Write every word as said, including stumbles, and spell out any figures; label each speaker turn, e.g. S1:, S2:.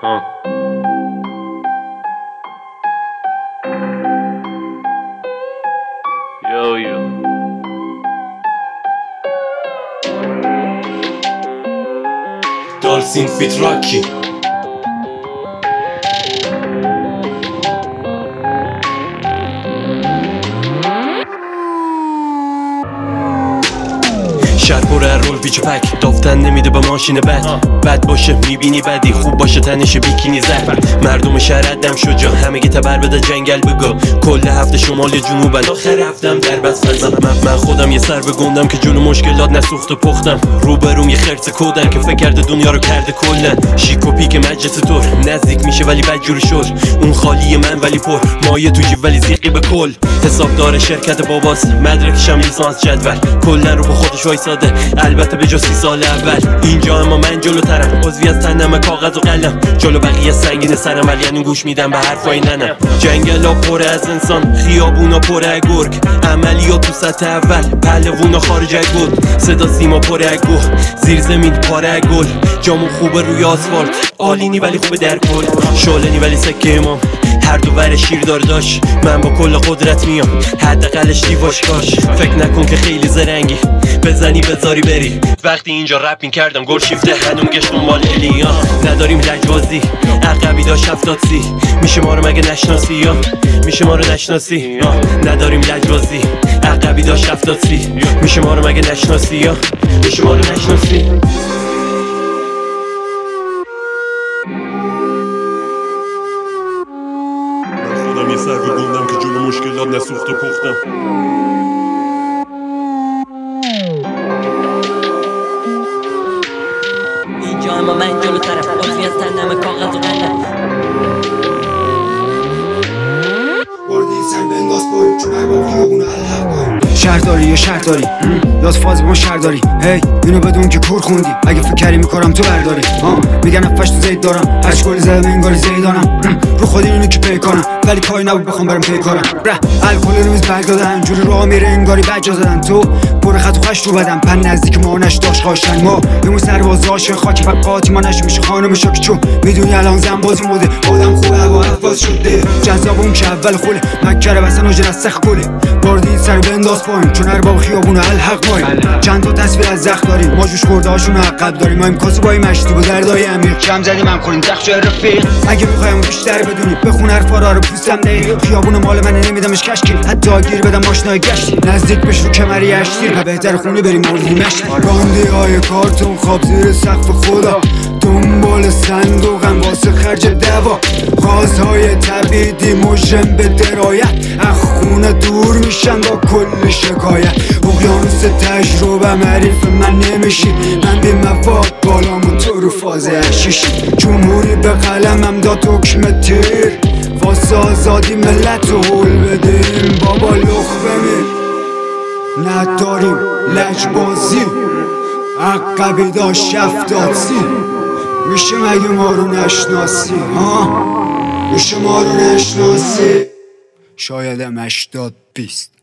S1: ها یو یو
S2: دالسین فیت راکی شهر پره رول پیچ و پک دافتن نمیده به ماشین بد بد باشه میبینی بدی خوب باشه تنش بیکینی زد مردم شهر دم شجاع همه گه تبر بده جنگل بگو کل هفته شمال جنوب آخر هفتم در بس من, من خودم یه سر به گندم که جلو مشکلات نسوخت و پختم روبروم یه خرس کودن که فکر کرده دنیا رو کرده کلن شیک و پیک مجلس طور نزدیک میشه ولی بدجور شد اون خالی من ولی پر مایه تو جیب ولی زیقی به کل حسابدار شرکت باباست مدرکشم لیسانس جدول کلا رو به خودش وایساده البته به جز سی سال اول اینجا اما من جلوترم عضوی از تنم کاغذ و قلم جلو بقیه سنگین سرم ولی یعنی گوش میدم به حرفای ننم جنگلا پر از انسان خیابونا پر از گرگ عملیات تو سطح اول پهلوونا خارج از گل صدا سیما پر از گوه زیر زمین پاره از گل جامون خوبه روی آسفالت عالینی ولی خوبه در کل شالنی ولی سکه امام هر دو ور شیر داره داشت من با کل قدرت میام حداقلش دیواش کاش فکر نکن که خیلی زرنگی بزنی بذاری بری وقتی اینجا رپ میکردم گل شیفته هنوم گشت دنبال الیا نداریم لجبازی عقبی داشت هفتاد سی میشه ما رو مگه نشناسی یا میشه ما رو نشناسی نداریم لجبازی عقبی داشت هفتاد سی میشه ما رو مگه نشناسی یا میشه ما رو نشناسی یه سر به گندم که جلو مشکلات نسوخت و پختم
S3: اینجا اما من جلو طرف عضوی از تنم کاغذ و قلم
S4: شهرداری یا شهرداری یاد فاز ما شهرداری هی اینو بدون که کور خوندی اگه فکر کردی میکنم تو برداری ها میگن افش تو زید دارم هشت گل زدم انگاری زیدانم رو خودی اینو که پی کنم ولی کاری نبود بخوام برم پی کنم بره الکل روز برگ دادن جوری راه میره انگاری بجا زدن تو پر خط و خش رو بدم پن نزدیک ما نش داشت خاشن ما یمون سرباز عاشق خاک فقاتی ما نش میشه خانم شوک چون میدونی الان زن بازی موده آدم خوبه هوا افاز شده جذاب اون که اول خوله مکره بسن و جرس سخت گله باردی سر بنداز پایین چون ارباب خیابون الحق مایی چند تا تصویر از زخم داریم ما جوش خورده هاشون عقب داریم ما امکاسی با این مشتی با دردای عمیق کم زدیم هم خوریم زخم جای رفیق اگه میخوایم بیشتر بدونی بخون حرفا رو پوستم نه خیابون مال من نمیدمش کشکی حتی گیر بدم ماشینای گشتی نزدیک بش رو کمری اشتیر و بهتر خونه بریم مردی مشتی راندی های کارتون خواب زیر سقف خدا دنبال صندوقم واسه خرج دوا غازهای تبیدی مجرم به درایت از خونه دور میشن با کل شکایت اقیانوس تجربه معریف من نمیشی من بی مفاد بالامو تو رو فاز اشیشی جمهوری به قلمم داد حکم تیر واسه آزادی ملت رو حول بدیم بابا لخ بمیر نداریم لجبازی عقبی داشت هفتاد سی میشه مگه ما رو نشناسی ها میشه ما رو نشناسی شایدم هشتاد بیست